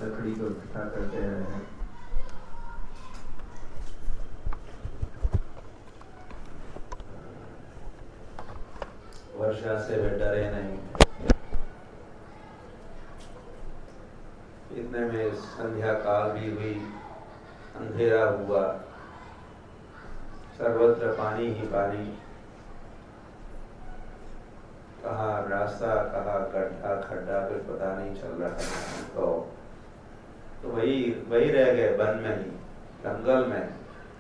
लकड़ी को इकट्ठा करते रहे हैं। वर्षा से वे डरे नहीं। इतने में संध्या काल भी हुई, अंधेरा हुआ, सर्वत्र पानी ही पानी, कहाँ रास्ता कहाँ गड्ढा खड्डा कुछ पता नहीं चल रहा है। तो वही रह गए वन में ही, जंगल में।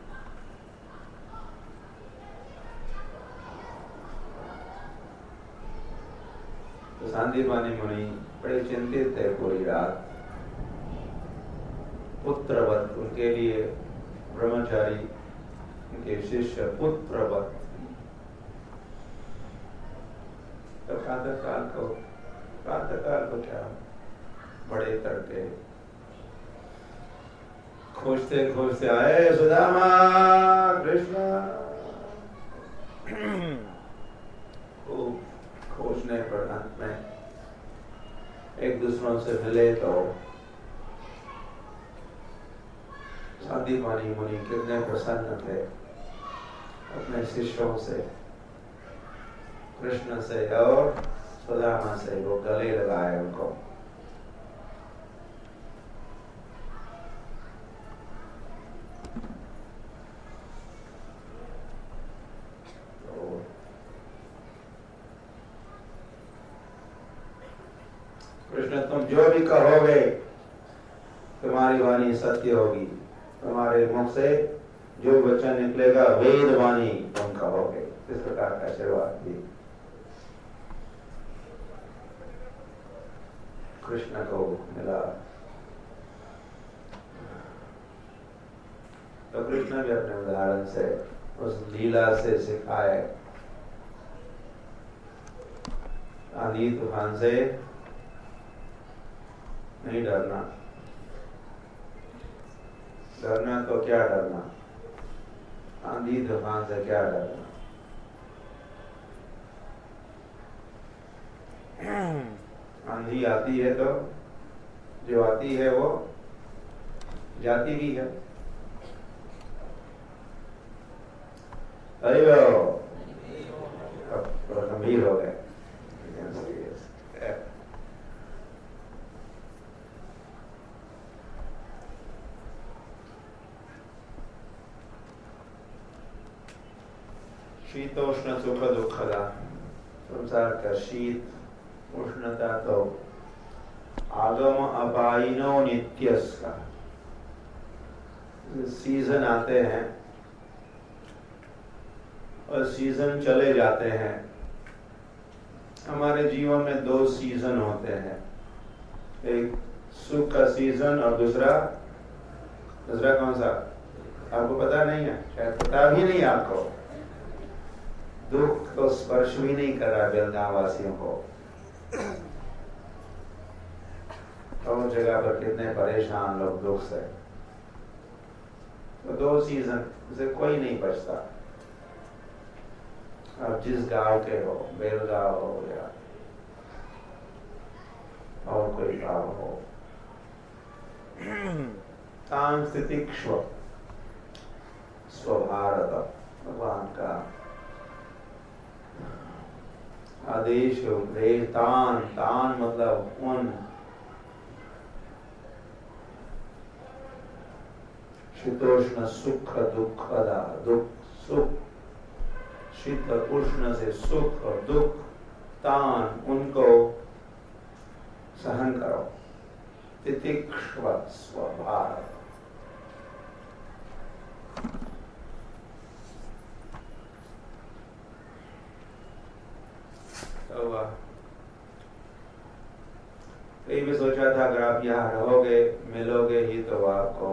तो सांदीपनी मुनि बड़े चिंतित थे पूरी रात। पुत्रवत उनके लिए ब्रह्मचारी, उनके शिष्य पुत्रवत। तो प्रातःकाल को क्या बड़े तड़के खोजते खोजते आए सुदामा कृष्ण। खोजने पर अंत में एक दूसरों से मिले तो सांदीपनी मुनि कितने प्रसन्न थे अपने शिष्यों से, कृष्ण से और सुदामा से। वो गले लगाए उनको। तो कृष्ण, तुम जो भी कहोगे तुम्हारी वाणी सत्य होगी। तुम्हारे मुख से जो वचन निकलेगा वेद वाणी तुम कहोगे। इस प्रकार का आशीर्वाद दी कृष्ण को मिला। तो कृष्ण भी अपने उदाहरण से, उस लीला से सिखाए। आंधी तूफान से नहीं डरना। डरना तो क्या डरना, आंधी तूफान से क्या डरना। आंधी आती है तो जो आती है वो जाती भी है। अरे वो अब गंभीर हो गए। शीतोष्ण सुख दुखदा। संसार का शीत उष्णता तो आगम अपायिनो नित्यस्का। सीजन आते हैं और सीजन चले जाते हैं। हमारे जीवन में दो सीजन होते हैं, एक सुख का सीजन और दूसरा कौन सा आपको पता नहीं है, शायद पता भी नहीं आपको। दुख तो स्पर्श भी नहीं कर रहा बेलगांव वासियों को। तो जगह पर कितने परेशान लोग दुख से। तो दो सीजन से कोई नहीं बचता। अब जिस गांव के हो, बेलगांव हो या और कोई गांव हो, ताम स्थितिक्ष्व स्वभारत भगवान का आदेश उपदेश। तान मतलब उन। शीतोष्ण सुख दुखदा। दुख सुख, शीत उष्ण से सुख और दुख, तान उनको सहन करो। तितिक्ष्व स्वभारत। तो कहीं भी सोचा था अगर आप यहाँ रहोगे, मिलोगे ही तो आपको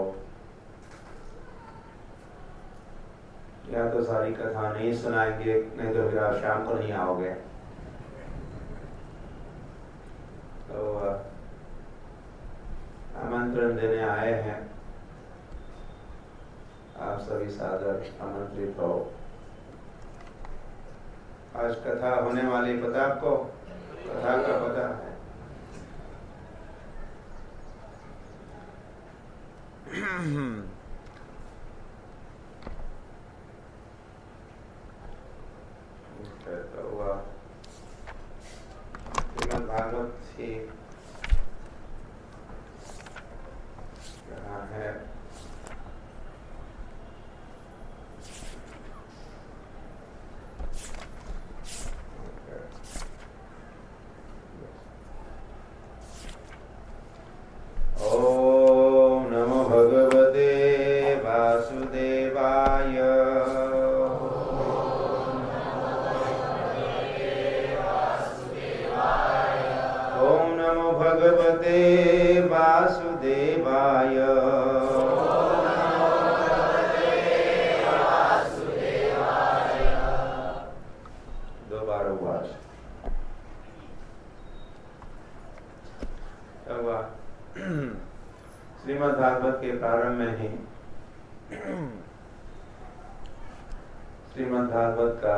या तो सारी कथा नहीं सुनाएंगे, नहीं तो फिर आप शाम को नहीं आओगे। तो आमंत्रण देने आए हैं। आप सभी सादर आमंत्रित हो। आज कथा होने वाली, पता आपको? कथा का पता है? तो हुआ श्रीमद् भागवत ही कहाँ है? ओम नमो भगवते वासुदेवाय। ओम नमो भगवते वासुदेवाय। दो बार हुआ। श्रीमद् भागवत के प्रारंभ में ही श्रीमद् भागवत का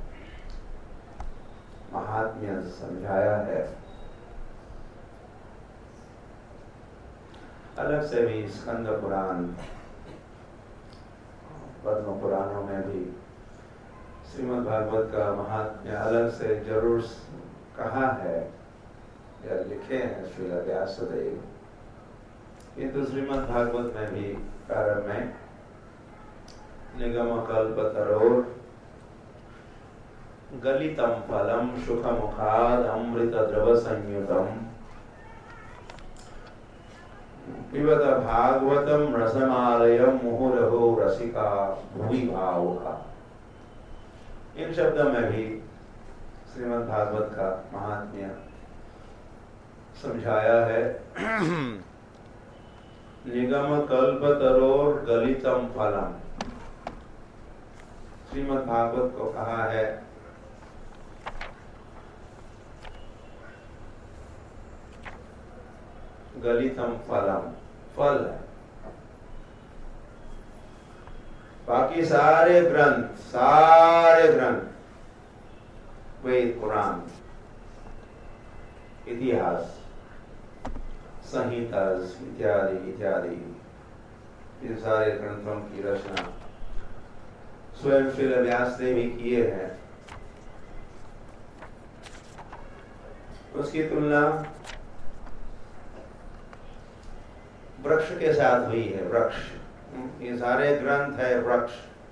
महात्म्य समझाया है। अलग से भी स्कंद पुराण, पद्म पुराणों में भी श्रीमद् भागवत का महात्म्य अलग से जरूर कहा है या लिखे हैं श्रील व्यासदेव। किंतु श्रीमद् भागवत में भी प्रारंभ में निगम कल्पतरोर गलितम फलम सुखमुखाद अमृत द्रव संयुतम पिबत भागवतम रसमालयम मुहुरहो रसिका भुवि भावुका। इन शब्दों में भी श्रीमद् भागवत का महात्म्य समझाया है। निगम कल्पतरोर गलितम फलम, श्रीमद् भागवत को कहा है गलितम फलम, फल है। बाकी सारे ग्रंथ वेद पुराण इतिहास संहिता इत्यादि इत्यादि इन सारे ग्रंथों की रचना स्वयं श्री व्यासदेव ही किए हैं। उसकी तुलना वृक्ष के साथ हुई है। वृक्ष, ये सारे ग्रंथ है वृक्ष।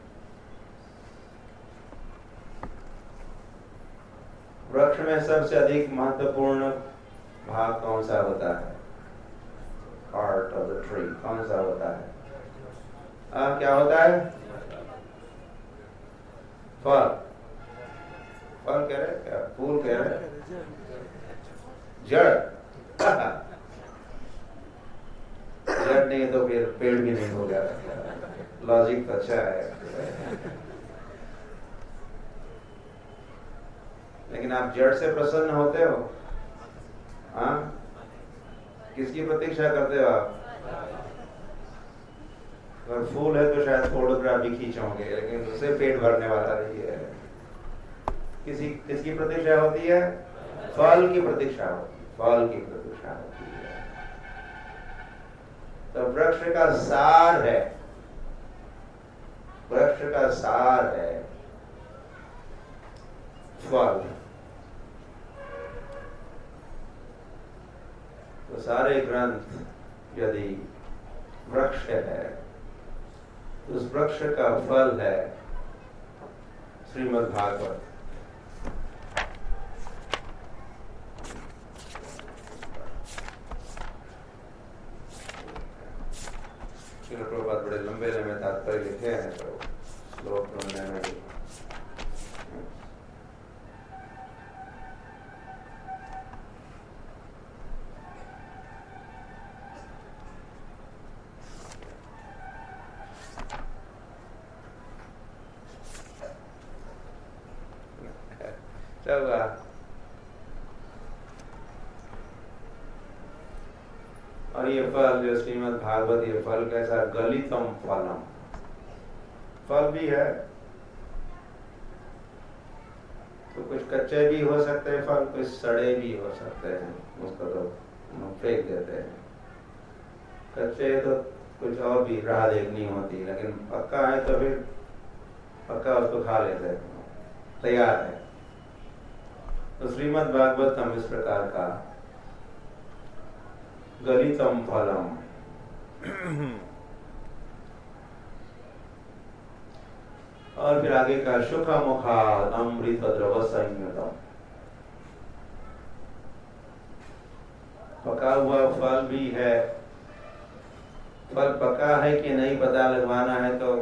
वृक्ष में सबसे अधिक महत्वपूर्ण भाग कौन सा होता है? पार्ट ऑफ द ट्री कौन सा होता है? क्या होता है? फल। फल कह रहे क्या? फूल कह रहे? जड़। जड़ नहीं तो फिर पेड़ भी नहीं होगा। लॉजिक तो अच्छा है, लेकिन आप जड़ से प्रसन्न होते हो? हाँ, किसकी प्रतीक्षा करते हो आप? अगर फूल है तो शायद फोटोग्राफ भी खींचोगे, लेकिन उससे पेट भरने वाला नहीं है। किसकी प्रतीक्षा होती है? फल की प्रतीक्षा होती है। फल की प्रतीक्षा होती है। तो वृक्ष का सार है, वृक्ष का सार है फल। तो सारे ग्रंथ यदि वृक्ष है तो उस वृक्ष का फल है श्रीमद् भागवत। श्रील प्रभुपाद बड़े लंबे लंबे तात्पर्य लिखे हैं, तो श्लोक में भी चल रहा। और ये फल जो श्रीमद् भागवत, ये फल कैसा? गलितम फलम, फल भी है तो कुछ कच्चे भी हो सकते हैं फल, कुछ सड़े भी हो सकते हैं, उसको तो फेंक देते हैं। कच्चे तो कुछ और भी राह देखनी होती, लेकिन पक्का है तो फिर पक्का उसको खा लेते हैं, तैयार है। तो श्रीमद् भागवतम इस प्रकार का गलितम फलम, और फिर आगे का सुख मुखा अमृत द्रव संयुतम, पका हुआ फल भी है। फल पका है कि नहीं पता लगवाना है तो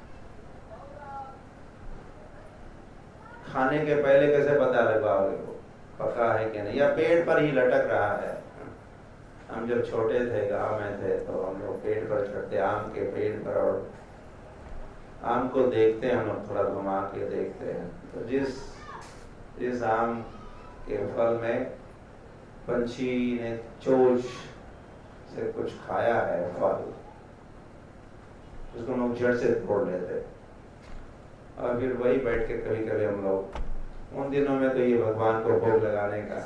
खाने के पहले कैसे पता लगवाओगे वो पका है कि नहीं, या पेड़ पर ही लटक रहा है। हम जब छोटे थे, गांव में थे, तो हम लोग पेड़ पर चढ़ते, आम के पेड़ पर, और आम को देखते हैं, हम लोग थोड़ा घुमा के देखते हैं, तो जिस आम के फल में पंछी ने चोंच से कुछ खाया है फल, उसको लोग जड़ से तोड़ लेते, और फिर वही बैठ के कभी कभी हम लोग, उन दिनों में तो ये भगवान को भोग लगाने का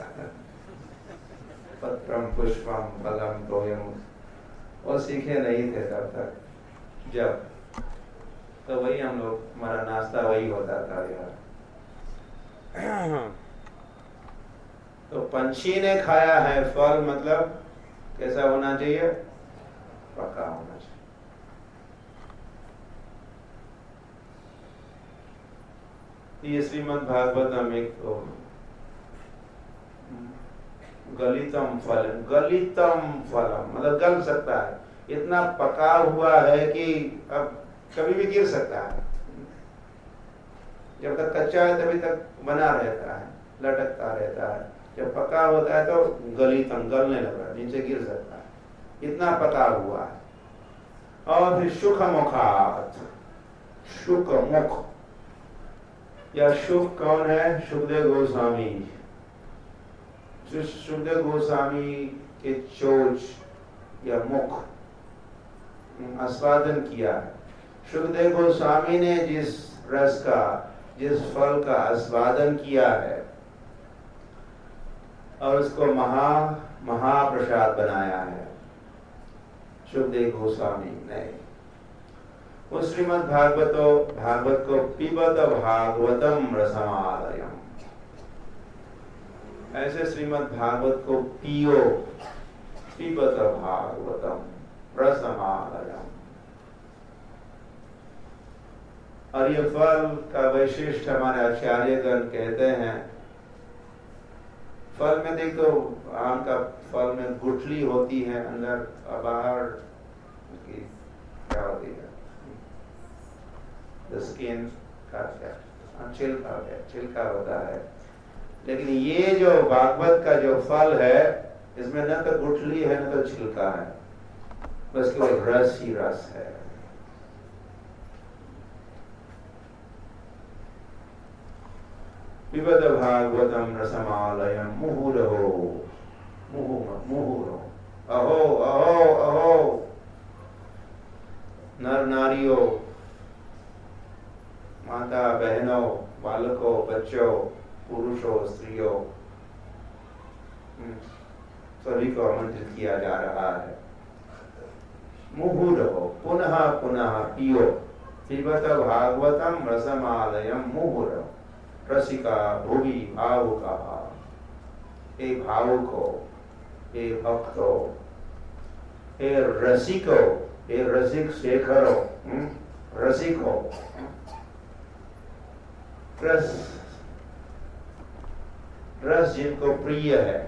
पत्रम पुष्पम फलम तोयम वो सीखे नहीं थे तब तक। जब तो वही हम लोग, हमारा नाश्ता वही होता था यार। तो पंछी ने खाया है फल, मतलब कैसा होना चाहिए, पका होना चाहिए। ये श्रीमद् भागवतम एक तो गलितम फलम, गलितम फलम मतलब गल सकता है, इतना पका हुआ है कि अब कभी भी गिर सकता है। जब तक कच्चा है तभी तक बना रहता है, लटकता रहता है, जब पका होता है तो गलितम, गलने लगा, नीचे गिर सकता है, इतना पका हुआ है। और फिर सुख मुखात, सुख मुख, या सुख कौन है, सुखदेव गोस्वामी। सुखदेव गोस्वामी के चोच या मुख आस्वादन किया है। सुखदेव गोस्वामी ने जिस रस का, जिस फल का आस्वादन किया है और उसको महाप्रसाद बनाया है सुखदेव गोस्वामी ने। उस श्रीमद् भागवत को पिबत भागवतम रसमालयम, ऐसे श्रीमद् भागवत को पियो, पिबत भागवतम रसमालयम। और ये फल का वैशिष्ट हमारे आचार्यगण कहते हैं, फल में देखो, आम का फल में गुठली होती है, अंदर बाहर की क्या होती है, स्किन का क्या, छिलका होता है। लेकिन ये जो भागवत का जो फल है, इसमें न तो गुठली है न तो छिलका है, बस केवल रस ही रस है। पिबत भागवतम रसमालयम मुहुरहो, मुहुरो, अहो अहो अहो, नर नारियों, माता बहनों, बालकों, बच्चों, पुरुषों, स्त्रियों, सभी को आमंत्रित किया जा रहा है। मुहुरहो, पुनः पुनः पियो, पिबत भागवतम रसमालयम मुहुरहो। रसिका भुवि भावुका, हे भावुको, हे भक्तो, हे रसिको, हे रसिक शेखरो, रसिको, रस जिनको प्रिय है।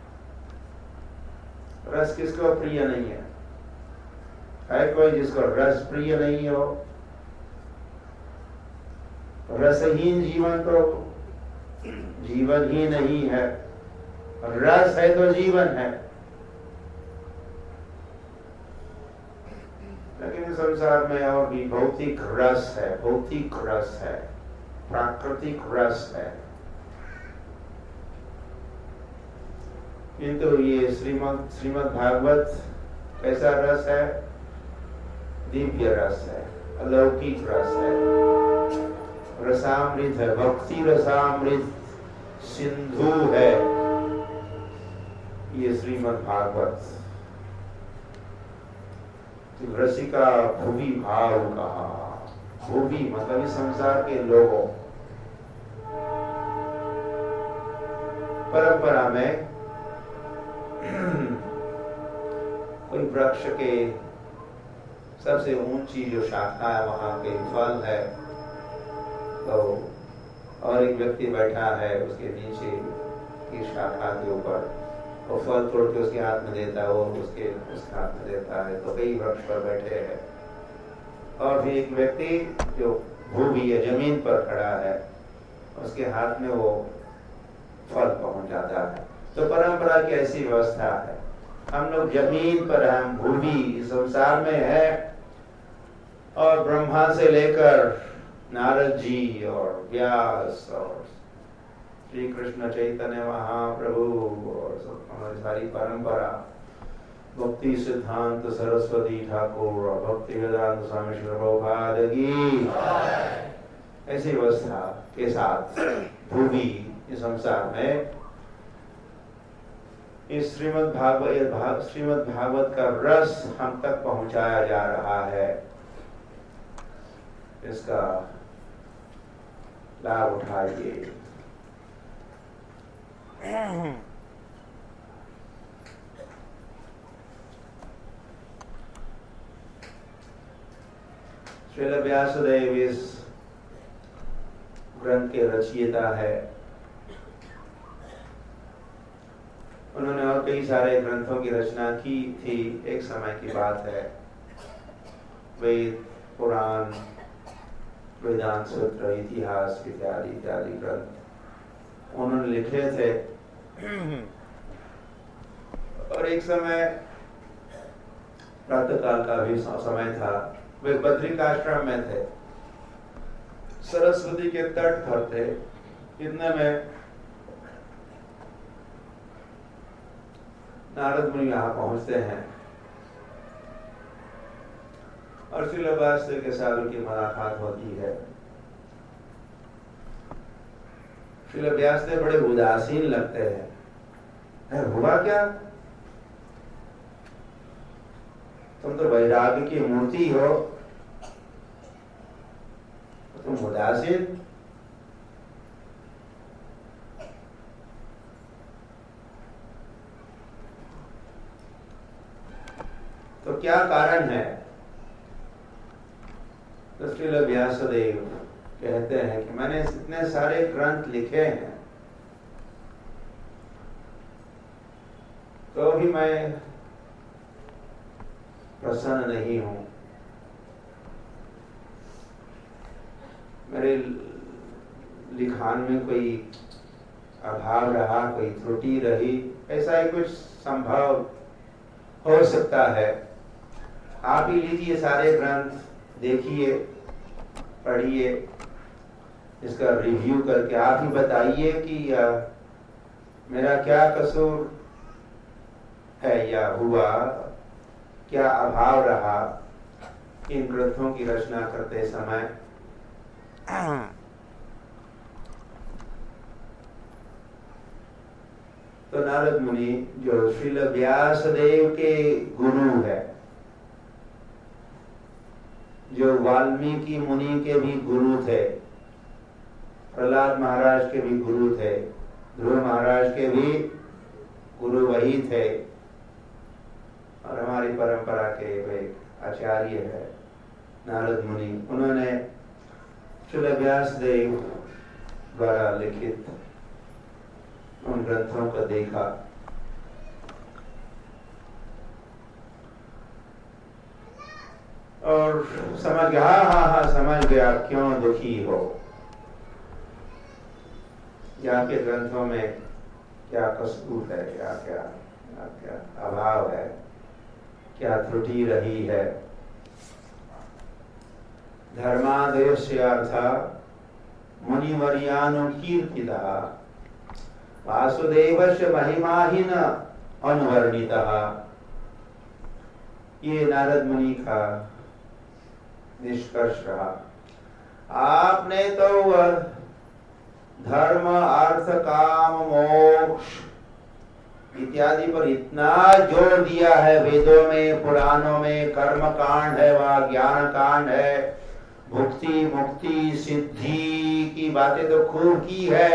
रस किसको प्रिय नहीं है कोई जिसको रस प्रिय नहीं हो? रसहीन जीवन तो जीवन ही नहीं है, रस है तो जीवन है। लेकिन संसार में और भी भौतिक रस है, भौतिक रस है, प्राकृतिक रस है, किंतु ये श्रीमद् भागवत कैसा रस है? दिव्य रस है, अलौकिक रस है, रसामृत है, भक्ति रसामृत सिंधु है ये श्रीमद् भागवत। रसिका भूवि भाव कहा। भूवि मतलब इस संसार के लोगों। परंपरा में कोई वृक्ष के सबसे ऊंची जो शाखा है वहां के फल है, तो और एक व्यक्ति बैठा है उसके नीचे की शाखा के ऊपर, वो फल तोड़ के उसके हाथ में देता है, वो उसके हाथ में देता है, तो कई वृक्ष पर बैठे हैं। और भी एक व्यक्ति जो भूमि या जमीन पर खड़ा है, उसके हाथ में वो फल पहुंच जाता है। तो परंपरा की ऐसी व्यवस्था है। हम लोग जमीन पर, हम भूमि संसार में है, और ब्रह्मा से लेकर नारद जी और व्यास और श्री कृष्ण चैतन्य महाप्रभु और हमारी सारी परंपरा, भक्ति सिद्धांत सरस्वती ठाकुर और भक्ति वेदांत स्वामी श्री प्रभुपाद की ऐसी व्यवस्था के साथ भूमि इस संसार में इस श्रीमद् भागवत का रस हम तक पहुंचाया जा रहा है। इसका लाभ उठाइए। श्रील व्यासदेव इस ग्रंथ के रचयिता है। उन्होंने और कई सारे ग्रंथों की रचना की थी। एक समय की बात है, वेद, पुराण, वेदांत सूत्र, इतिहास इत्यादि इत्यादि ग्रंथ उन्होंने लिखे थे। और एक समय प्रातःकाल का भी समय था, वे बद्रिकाश्रम में थे, सरस्वती के तट पर थे। इतने में नारद मुनि यहाँ पहुंचते हैं और श्रील व्यासदेव के साथ उनकी मुलाकात होती है। श्रील व्यासदेव बड़े उदासीन लगते हैं। हुआ क्या? तुम तो वैराग्य की मूर्ति हो, तुम उदासीन? तो क्या कारण है? तो श्रील व्यासदेव कहते हैं कि मैंने इतने सारे ग्रंथ लिखे हैं, तो भी मैं प्रसन्न नहीं हूं। मेरे लिखान में कोई अभाव रहा, कोई त्रुटि रही, ऐसा ही कुछ संभव हो सकता है। आप ही लीजिए सारे ग्रंथ, देखिए, पढ़िए, इसका रिव्यू करके आप ही बताइए कि मेरा क्या कसूर है या हुआ, क्या अभाव रहा इन ग्रंथों की रचना करते समय। तो नारद मुनि जो श्रील व्यासदेव के गुरु है, जो वाल्मीकि मुनि के भी गुरु थे, प्रहलाद महाराज के भी गुरु थे, ध्रुव महाराज के भी गुरु वही थे, और हमारी परंपरा के वे आचार्य है नारद मुनि। उन्होंने श्रील व्यासदेव द्वारा लिखित उन ग्रंथों को देखा और समझ गया, हाँ समझ गया क्यों दुखी हो, या के ग्रंथों में क्या कसूर है, क्या क्या क्या अभाव है, क्या त्रुटि रही है। धर्मादेशस्य अर्थ मुनिवर्यानुकीर्तितः वासुदेवस्य महिमाहीन अनुवर्णितः। ये नारद मुनि का निष्कर्ष रहा। आपने तो धर्म, अर्थ, काम, मोक्ष इत्यादि पर इतना जोर दिया है वेदों में, पुराणों में। कर्म कांड है, वह ज्ञान कांड है, भुक्ति मुक्ति सिद्धि की बातें तो खूब की है,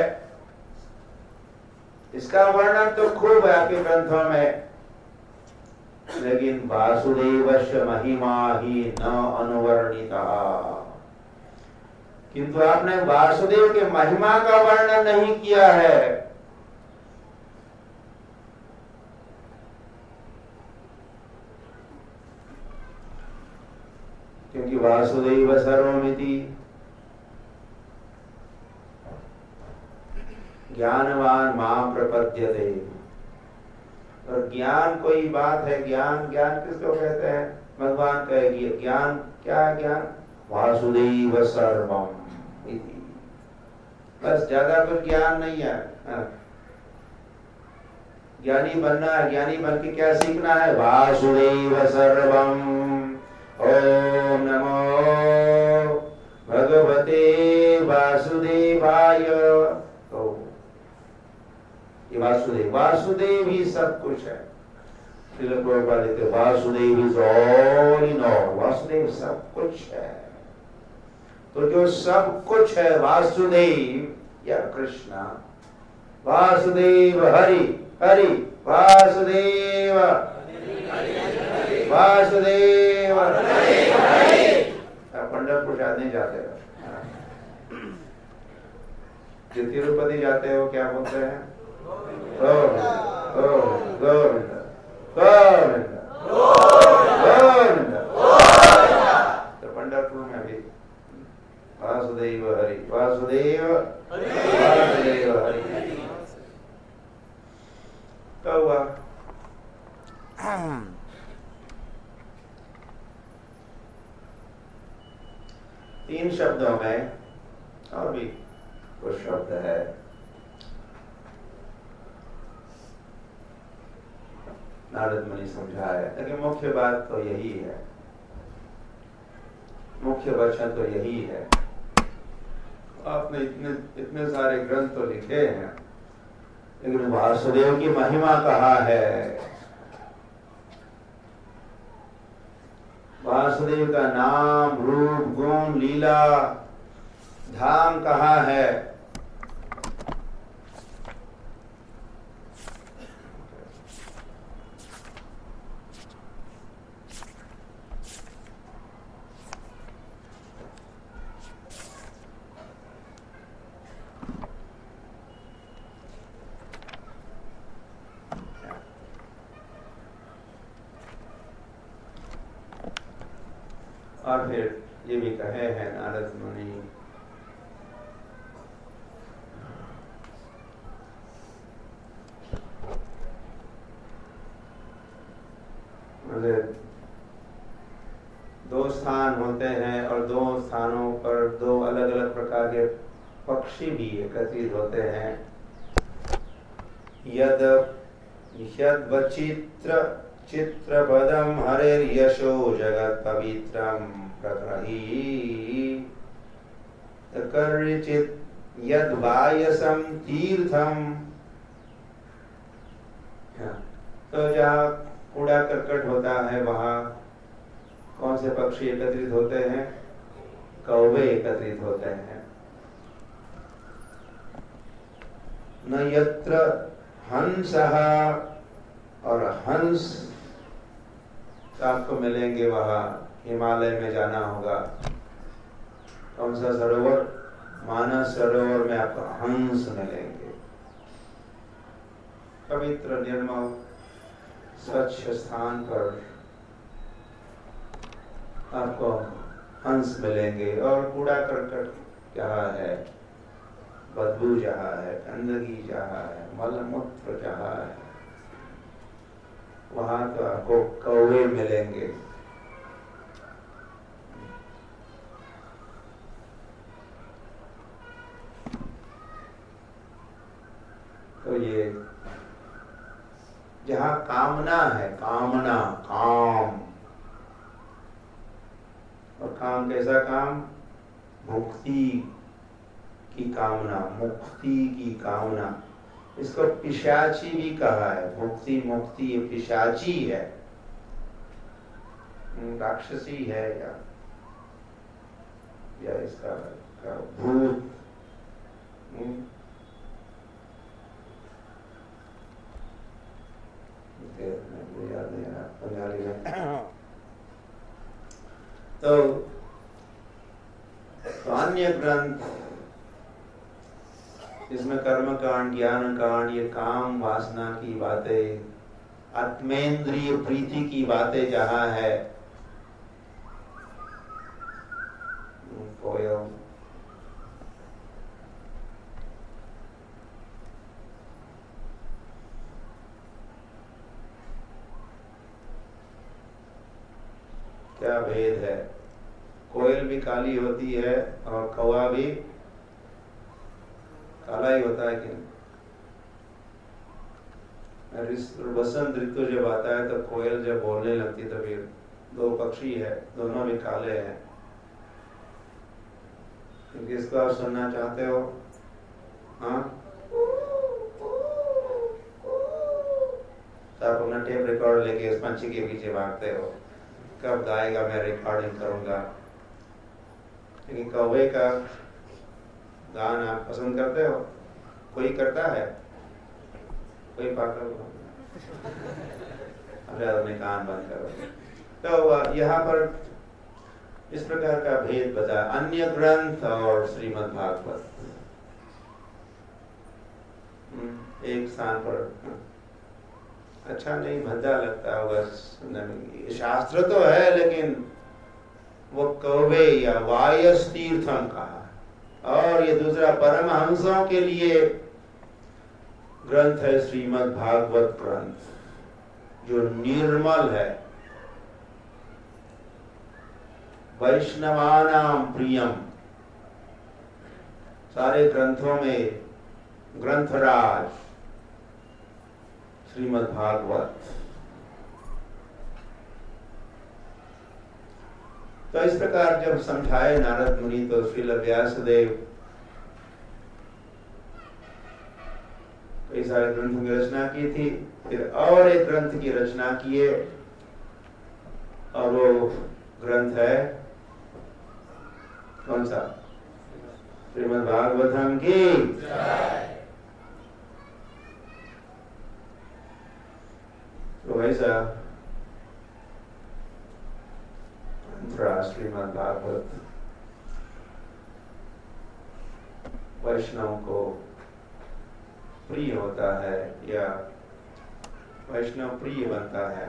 इसका वर्णन तो खूब है आपके ग्रंथों में। लेकिन वासुदेवस्य महिमा ही न अनुवर्णिता, किंतु आपने वासुदेव के महिमा का वर्णन नहीं किया है। क्योंकि वासुदेव सर्वमिति, ज्ञानवान मां प्रपद्यते। और ज्ञान कोई बात है? ज्ञान ज्ञान किसको कहते हैं? भगवान कहेगी ज्ञान क्या है? ज्ञान वासुदेव सर्वम इति, बस, ज्यादा कुछ ज्ञान नहीं है। ज्ञानी बनना है, ज्ञानी बन के क्या सीखना है? वासुदेव सर्वम, ओम नमो भगवते वासुदेवाय। तो ये वासुदेव ही सब कुछ है। श्रील प्रभुपाद लिखते Vasudeva is all in all, Vasudeva सब कुछ है। तो जो सब कुछ है वासुदेव या कृष्ण, वासुदेव हरि हरि वासुदेव वासुदेव। पंढरपुर शायद नहीं जाते हो, जो तिरुपति जाते हो क्या बोलते हैं? गोविंद गोविंद गोविंद गोविंद। तो पंढरपुर में भी वासुदेव हरि वासुदेव वासुदेव हरि। क्या हुआ? तीन शब्दों में, और भी कुछ शब्द है, नारद मुनि समझाया, लेकिन मुख्य बात तो यही है, मुख्य वचन तो यही है। आपने इतने सारे ग्रंथ तो लिखे हैं, लेकिन वासुदेव की महिमा कहाँ है? वासुदेव का नाम रूप गुण लीला धाम कहाँ है? और फिर ये भी कहे हैं नारद मुनि, दो स्थान होते हैं और दो स्थानों पर दो अलग अलग प्रकार के पक्षी भी एकत्रित होते हैं। यद यद्वचित्र चित्रपदम हरेर्यशो जगत पवित्रम प्रकरही कर्चित यद वायसम तीर्थम। तो जहाँ कूड़ा करकट होता है वहाँ कौन से पक्षी एकत्रित होते हैं? कौवे एकत्रित होते हैं। न यत्र हंसः, और हंस आपको मिलेंगे वहाँ हिमालय में जाना होगा। कौन सा सरोवर? मानस सरोवर में आपको हंस मिलेंगे। पवित्र निर्मल स्वच्छ स्थान पर आपको हंस मिलेंगे। और कूड़ा करकट जहाँ है, बदबू जहाँ है, गंदगी जहाँ है, मलमूत्र जहाँ है, वहां तो आपको कौवे मिलेंगे। तो ये जहाँ कामना है, कामना काम, और काम कैसा काम? मुक्ति की कामना, मुक्ति की कामना। इसको पिशाची भी कहा है। मुक्ति मुक्ति ये पिशाची है, राक्षसी है या इसका भूत। याद नहीं आ रहा बंगाली में। तो अन्य ग्रंथ इसमें कर्म कांड, ज्ञान कांड, ये काम वासना की बातें, आत्मेंद्रिय प्रीति की बातें जहां है, कोयल क्या भेद है? कोयल भी काली होती है और कौवा भी काला ही होता है कि बसंत ऋतु जब आता है तो कोयल जब बोलने लगती तो फिर दो पक्षी है, दोनों भी काले हैं। किसको आप सुनना चाहते हो? हाँ, तो आप अपना टेप रिकॉर्ड लेके उस पंछी के पीछे भागते हो, कब गाएगा मैं रिकॉर्डिंग करूंगा। लेकिन कौवे का गान आप पसंद करते हो? कोई करता है? कोई पागल? अरे अपने कान बंद करो। तो यहाँ पर इस प्रकार का भेद बता, अन्य ग्रंथ और श्रीमद् भागवत एक स्थान पर। अच्छा नहीं, भद्दा लगता होगा सुनने में। शास्त्र तो है लेकिन वो कौवे या वायस तीर्थम कहा, और ये दूसरा परमहंसों के लिए ग्रंथ है श्रीमद् भागवत ग्रंथ, जो निर्मल है, वैष्णवानाम प्रियम। सारे ग्रंथों में ग्रंथराज श्रीमद् भागवत। तो इस प्रकार जब समझाए नारद मुनि तो श्रील व्यासदेव कई सारे ग्रंथों की रचना की थी, फिर और एक ग्रंथ की रचना किए, और वो ग्रंथ है कौन सा? श्रीमद् भागवतम की। तो ऐसा श्रीमद् भागवत वैष्णव को प्रिय होता है या वैष्णव प्रिय बनता है।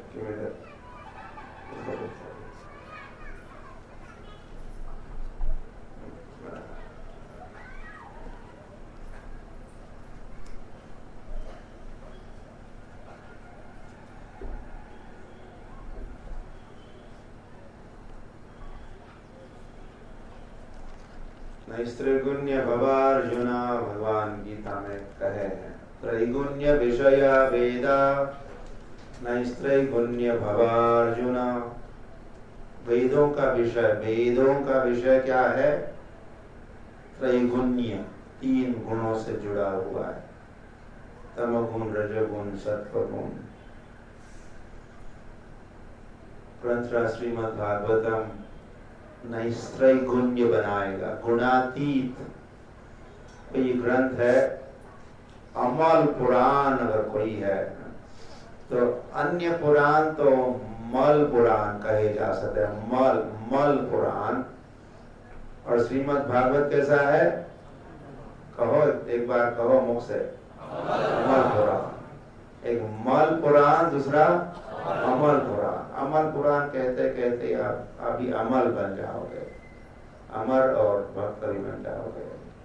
त्रैगुण्य भवार्जुना, भगवान गीता में कहे हैं, त्रैगुण्य विषय वेदा नैस्त्रैगुण्य भवार्जुना। वेदों का विषय क्या है? त्रैगुण्य, तीन गुणों से जुड़ा हुआ है, तमगुण, रजगुण, सत्वगुण। ग्रंथ श्रीमद् भागवतम नैस्त्रैगुण्य बनाएगा, गुणातीत। ये ग्रंथ है। अमल पुराण अगर कोई है तो अन्य पुराण तो मल पुराण कहे जा सकते हैं, मल पुराण। और श्रीमद् भागवत कैसा है? कहो एक बार, कहो मुख से, अमल पुराण। एक मल पुराण, दूसरा अमल पुराण। अमल पुराण कहते कहते आप अभी अमल बन जाओगे, अमर और भक्त भी बन जाओगे।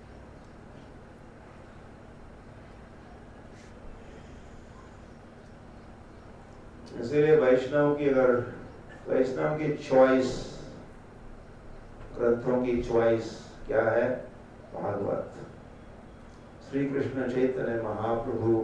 इसीलिए वैष्णव की चॉइस, ग्रंथों की चॉइस क्या है? भागवत। श्री कृष्ण चैतन्य महाप्रभु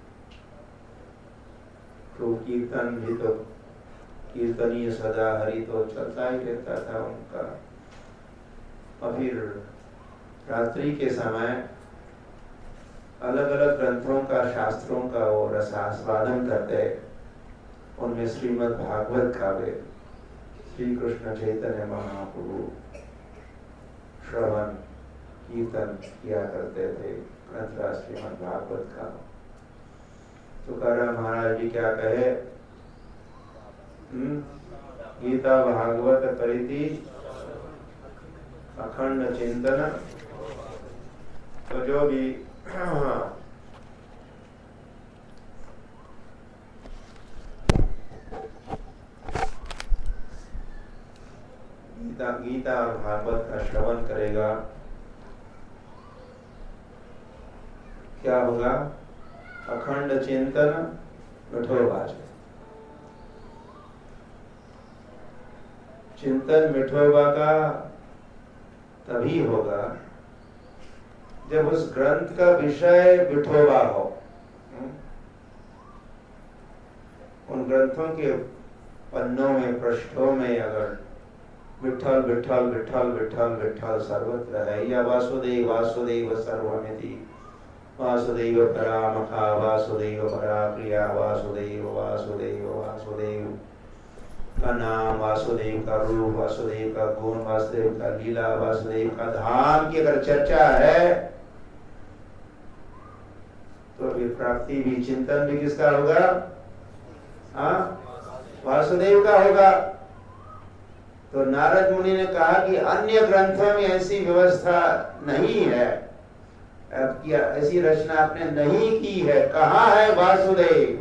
तो कीर्तन भी तो कीर्तनीय सदा हरि तो चलता ही रहता था उनका। और फिर रात्रि के समय अलग अलग ग्रंथों का, शास्त्रों का वो रसास्वादन करते, उनमें श्रीमद् भागवत का वे श्री कृष्ण चैतन्य महाप्रभु श्रवण कीर्तन किया करते थे। ग्रंथराज श्रीमद् भागवत का तुकाराम महाराज जी क्या कहे, गीता भागवत परिधि अखंड चिंतन। तो जो भी गीता और भागवत का श्रवण करेगा, क्या होगा? अखंड चिंतन मिठोबा। चिंतन मिठोबा का तभी होगा जब उस ग्रंथ का विषय विठोबा हो। उन ग्रंथों के पन्नों में, पृष्ठों में अगर विठल विठल विठल विठल विठल सर्वत्र है, या वासुदेव वासुदेव सर्वमिति, वासुदेव परामखा वासुदेव परा प्रिया, वासुदेव वासुदेव वासुदेव का नाम, वासुदेव का रूप, वासुदेव का गुण, वासुदेव का लीला, वासुदेव का धाम की अगर चर्चा है तो भी प्राप्ति भी, चिंतन भी किसका होगा? वासुदेव का होगा। तो नारद मुनि ने कहा कि अन्य ग्रंथों में ऐसी व्यवस्था नहीं है, ऐसी रचना आपने नहीं की है। कहाँ है वासुदेव?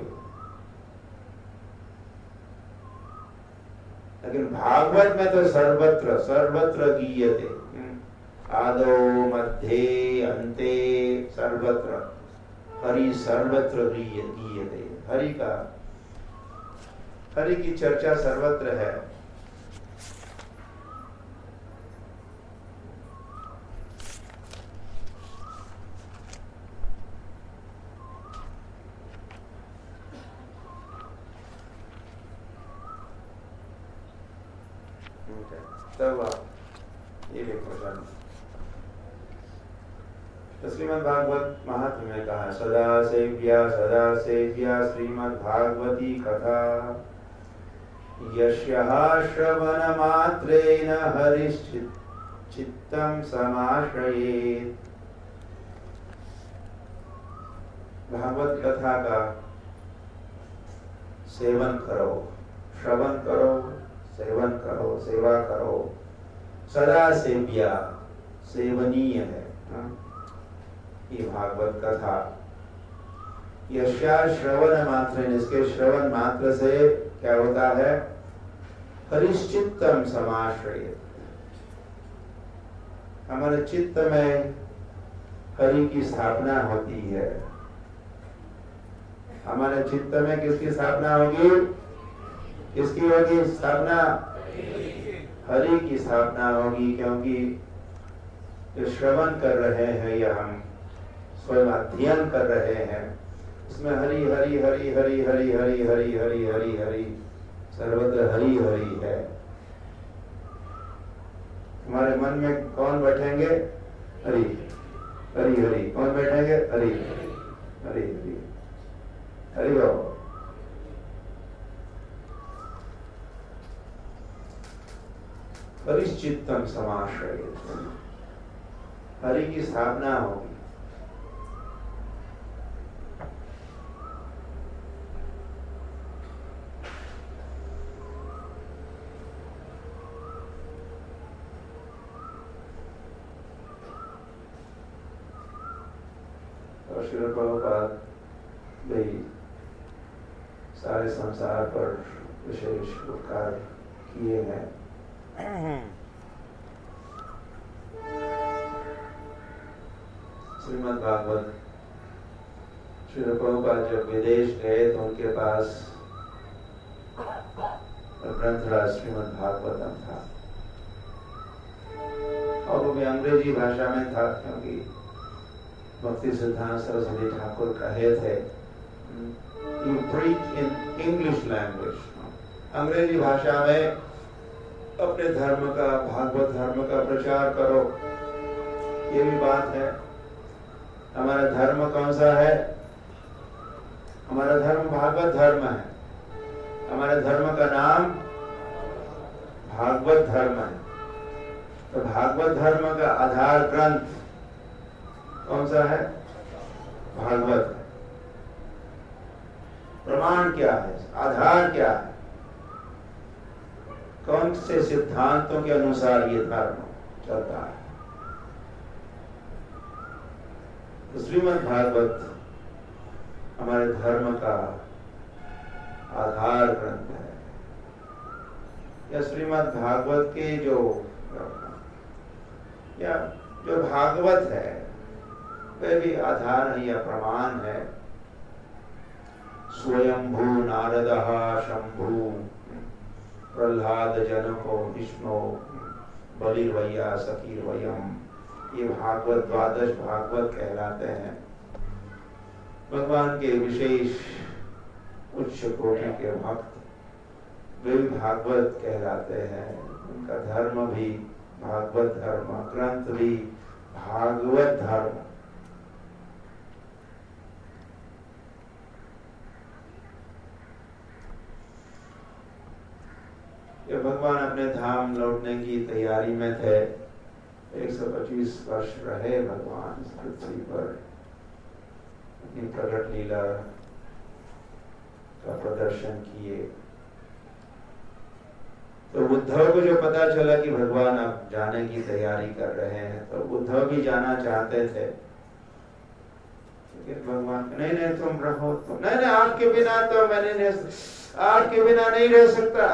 लेकिन भागवत में तो सर्वत्र सर्वत्र गीयते, आदौ मध्ये अन्ते सर्वत्र, हरि सर्वत्र गीयते। हरि की चर्चा सर्वत्र है। तब ये देखो श्रीमद् भागवत महात्म्य में कहा, सदा सेव्या श्रीमद् भागवती कथा, यस्याः श्रवण मात्रेण हरिश्चित्तं समाश्रयेत्। भागवत कथा का सेवन करो, श्रवण करो, सेवन करो, सेवा करो। सदा सेव्या, सेवनीय है ये भागवत कथा। यस्या श्रवण मात्र, इसके श्रवण मात्र से क्या होता है? हरिश्चित्तम समाश्रयेत्, हमारे चित्त में हरि की स्थापना होती है। हमारे चित्त में किसकी स्थापना होगी? किसकी होगी स्थापना? हरि की स्थापना होगी, क्योंकि जो श्रवण कर रहे हैं या हम स्वयं अध्ययन कर रहे हैं, इसमें हरि हरि हरि हरि हरि हरि हरि हरि हरि हरि, सर्वत्र हरि हरि है। हमारे मन में कौन बैठेंगे? हरि हरि हरि। कौन बैठेंगे? हरि हरि हरि हरि बाबा। हरिश्चित्तम समाश्रयेत्, हरि की स्थापना होगी। और श्रील प्रभुपाद भाई सारे संसार पर विशेष उपकार किए हैं। श्रीमद् भागवत, श्रील प्रभुपाद जब विदेश गए तो उनके पास ग्रंथराज श्रीमद् भागवतम था, और वो भी अंग्रेजी भाषा में था, क्योंकि भक्ति सिद्धांत सरस्वती ठाकुर कहे थे, You preach in English language, अंग्रेजी भाषा में अपने धर्म का, भागवत धर्म का प्रचार करो। ये भी बात है। हमारा धर्म कौन सा है? हमारा धर्म भागवत धर्म है। हमारे धर्म का नाम भागवत धर्म है। तो भागवत धर्म का आधार ग्रंथ कौन सा है? भागवत। प्रमाण क्या है? आधार क्या है? कौन से सिद्धांतों के अनुसार ये धर्म चलता है? तो श्रीमद् भागवत हमारे धर्म का आधार ग्रंथ है। या श्रीमद् भागवत के जो भागवत है वह भी आधार है या प्रमाण है। स्वयंभू नारदः शंभु प्रह्लाद जनको विष्णु बलिर्वैया सखीर्वयम्, ये भागवत द्वादश भागवत कहलाते हैं। भगवान के विशेष उच्च कोटि के भक्त वे भागवत कहलाते हैं। उनका धर्म भी भागवत धर्म, ग्रंथ भी भागवत धर्म। जब भगवान अपने धाम लौटने की तैयारी में थे, 125 वर्ष रहे भगवान इस पृथ्वी पर, अपनी प्रकट लीला का प्रदर्शन किए। तो उद्धव को जो पता चला कि भगवान अब जाने की तैयारी कर रहे हैं, तो उद्धव भी जाना चाहते थे। लेकिन भगवान नहीं तुम रहो, तुम नहीं आपके बिना तो मैंने आपके बिना नहीं रह सकता।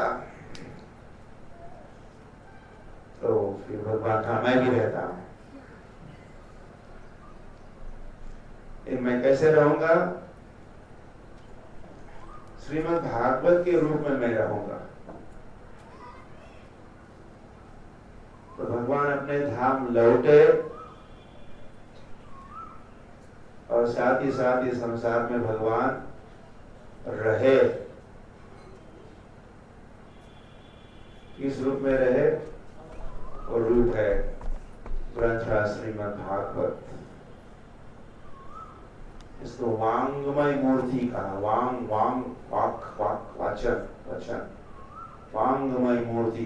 तो फिर भगवान कहा मैं भी रहता हूं। मैं कैसे रहूंगा? श्रीमद् भागवत के रूप में मैं रहूंगा। तो भगवान अपने धाम लौटे और साथ ही संसार में भगवान रहे। किस रूप में रहे? और रूप है ग्रंथ श्रीमद् भागवत। इसको वांगमय मूर्ति कहा। वांग वांग वाक वाक वचन वचन, वांगमय मूर्ति।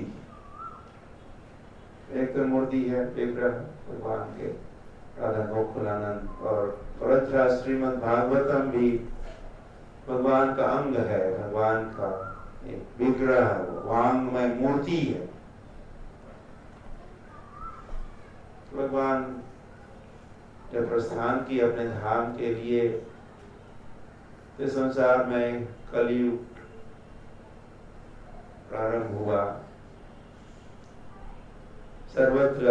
एक तो मूर्ति है विग्रह भगवान के राधा गोकुलानंद, और ग्रंथ श्रीमद् भागवतम भी भगवान का अंग है, भगवान का एक विग्रह, वांगमय मूर्ति है। भगवान जब प्रस्थान की अपने धाम के लिए, तो संसार में कलयुग प्रारंभ हुआ। सर्वत्र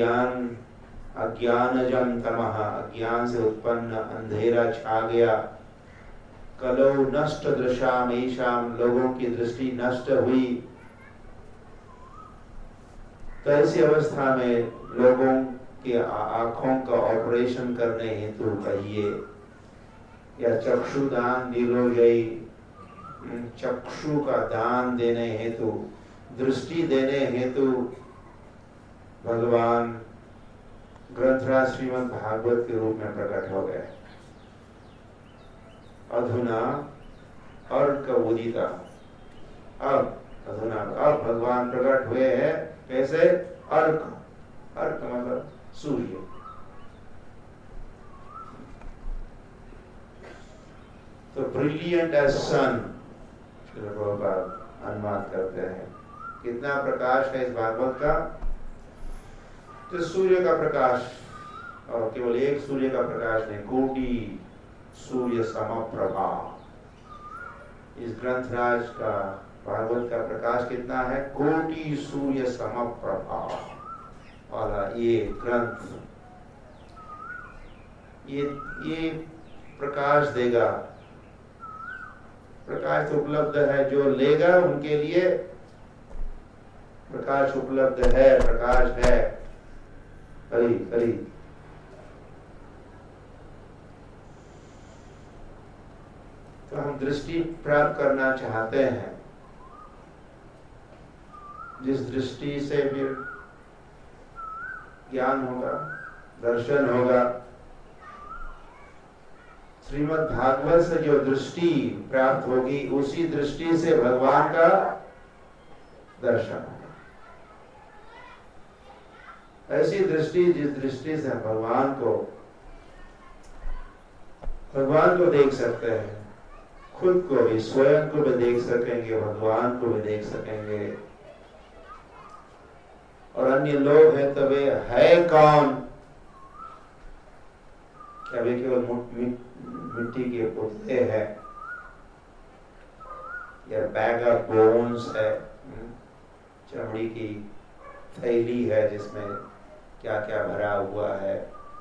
अज्ञानजं तमः, अज्ञान से उत्पन्न अंधेरा छा गया। कलौ नष्ट दृशामेषाम, लोगों की दृष्टि नष्ट हुई। तो ऐसी अवस्था में लोगों के आंखों का ऑपरेशन करने हेतु कहिए, या चक्षुदान निरोजयी, चक्षु का दान देने हेतु, दृष्टि देने हेतु भगवान ग्रंथराज श्रीमद् भागवत के रूप में प्रकट हो गए। अधुना अर्क उदिता, अब भगवान प्रकट हुए हैं। कैसे? अर्क, अर्क मतलब सूर्य। तो ब्रिलियंट एज सन अनुवाद करते हैं। कितना प्रकाश है इस भागवत का? तो सूर्य का प्रकाश, और केवल एक सूर्य का प्रकाश नहीं, कोटि सूर्य समप्रभा। इस ग्रंथराज का भागवत का प्रकाश कितना है? कोटि सूर्य समप्रभा वाला ये ग्रंथ, ये प्रकाश देगा। प्रकाश उपलब्ध है, जो लेगा उनके लिए प्रकाश उपलब्ध है, प्रकाश है। करी तो हम दृष्टि प्राप्त करना चाहते हैं, जिस दृष्टि से फिर ज्ञान होगा, दर्शन होगा, श्रीमद् भागवत से जो दृष्टि प्राप्त होगी उसी दृष्टि से भगवान का दर्शन होगा। ऐसी दृष्टि जिस दृष्टि से भगवान को देख सकते हैं, खुद को भी, स्वयं को भी देख सकेंगे, भगवान को भी देख सकेंगे, और अन्य लोग हैं तो वे है कौन? क्या वे केवल मिट्टी के पुतले हैं या बैग ऑफ बोन्स है, चमड़ी की थैली है जिसमें क्या क्या भरा हुआ है,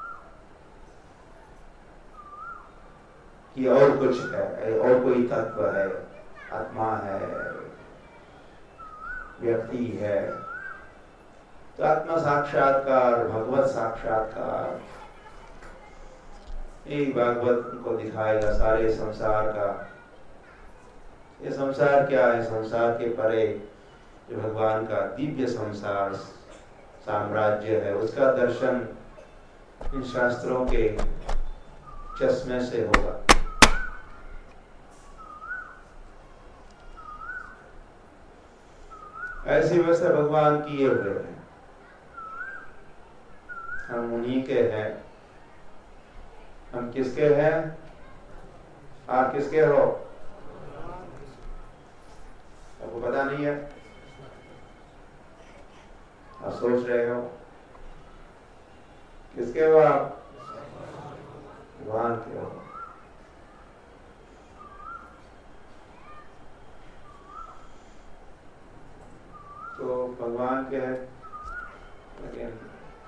कि और कुछ है, और कोई तत्व है, आत्मा है, व्यक्ति है? तो आत्मा साक्षात्कार, भगवत साक्षात्कार, यही भागवत को दिखाएगा सारे संसार का। ये संसार क्या है? संसार के परे जो भगवान का दिव्य संसार साम्राज्य है, उसका दर्शन इन शास्त्रों के चश्मे से होगा। ऐसी व्यवस्था भगवान किए हुए हैं, हम उन्हीं के हैं। हम किसके हैं? आप किसके हो? आपको पता नहीं है? आप सोच रहे हो किसके हो? आप भगवान के हो। तो भगवान के हैं, लेकिन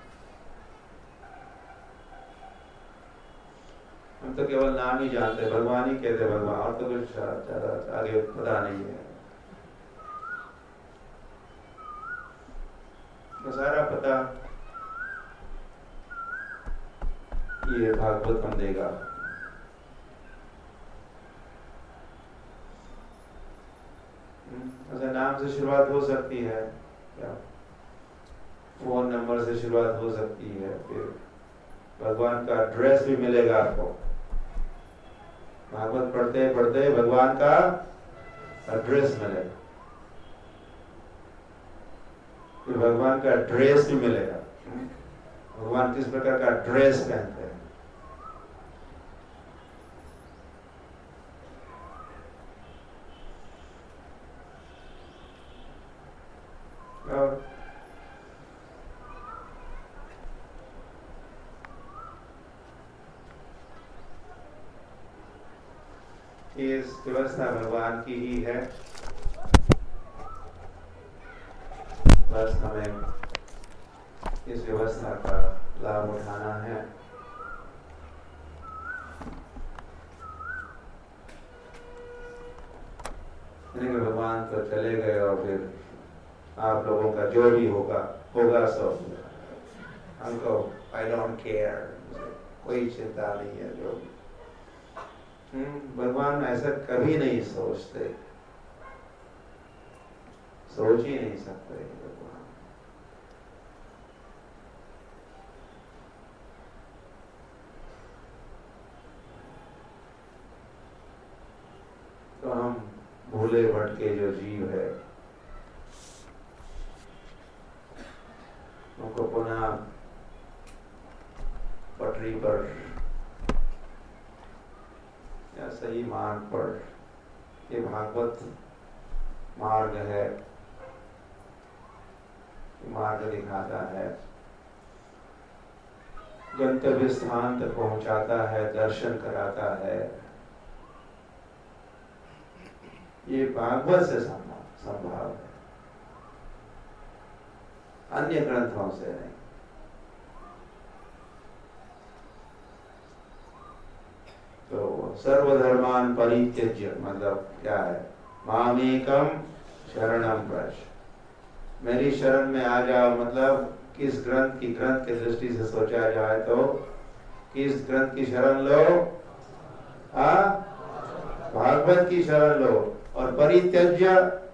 हम तो केवल नाम ही जानते, भगवान ही कहते भगवान, और तो कुछ ज्यादा आगे पता नहीं है। तो सारा पता ये भागवत हम देगा। अच्छा, नाम से शुरुआत हो सकती है क्या? फोन नंबर से शुरुआत हो सकती है, फिर भगवान का एड्रेस भी मिलेगा आपको। भागवत पढ़ते पढ़ते भगवान का एड्रेस मिलेगा, फिर भगवान का ड्रेस भी मिलेगा। भगवान किस प्रकार का ड्रेस पहनते हैं, और इस व्यवस्था भगवान की ही है, बस हमें इस व्यवस्था का लाभ उठाना है। भगवान तो चले गए और फिर आप लोगों का जो भी होगा सो हमको आई डोंट केयर, कोई चिंता नहीं है। जो भगवान ऐसा कभी नहीं सोचते, सोच ही नहीं सकते भगवान। तो हम भूले भटके जो जीव है उनको पुनः पटरी पर या सही मार्ग पर, ये भागवत मार्ग है, मार्ग दिखाता है, गंतव्य स्थान तक पहुंचाता है, दर्शन कराता है। ये भागवत से संभव है, अन्य ग्रंथों से नहीं। तो सर्वधर्मान परित्यज्य मतलब क्या है? मामेकम शरणम व्रज, मेरी शरण में आ जाओ। मतलब किस ग्रंथ की दृष्टि से सोचा जाए तो किस ग्रंथ की शरण लो? भागवत की शरण लो। और परित्यज्य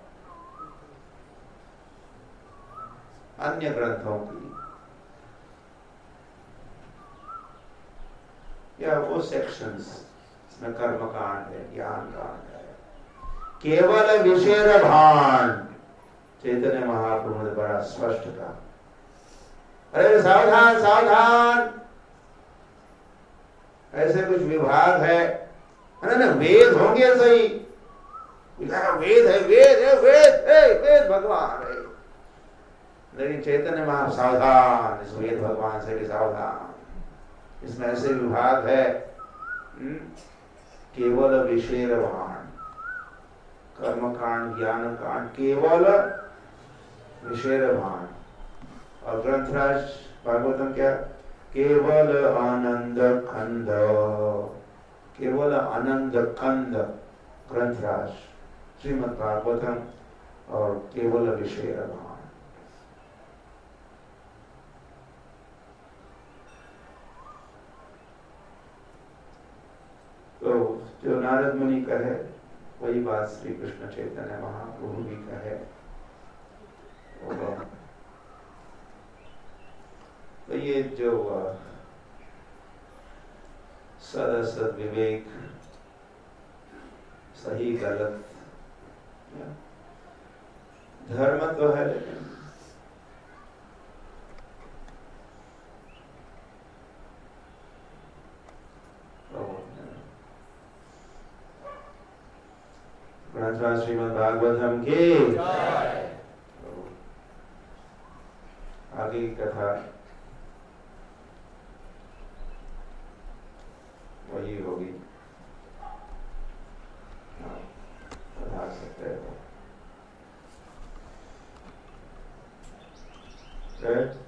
अन्य ग्रंथों की, या वो सेक्शंस इसमें कर्म कांड है, ज्ञान कांड है, केवल विषय भान। चैतन्य महाप्रभु ने बड़ा स्पष्ट कहा, अरे सावधान सावधान, ऐसे कुछ विभाग है ना, वेद होंगे सही, वेद है, वेद है, वेद है, वेद भगवान है, लेकिन चैतन्य महा सावधान, इस वेद भगवान से भी सावधान, इसमें ऐसे विभाग है, केवल विषय भान, कर्म कांड, ज्ञान कांड, केवल विषय भान। और ग्रंथराज भागवतम क्या, केवल आनंद खंड, केवल आनंद खंड ग्रंथराज श्रीमद् भागवतम, और केवल विषय भान। तो जो नारद मुनि कहे वही बात श्री कृष्ण चैतन्य महाप्रभु भी कहे। तो ये जो सदसद विवेक, सही गलत धर्म तो है, लेकिन श्रीमद् भागवतम की आगे की कथा वही होगी, बता सकते हो।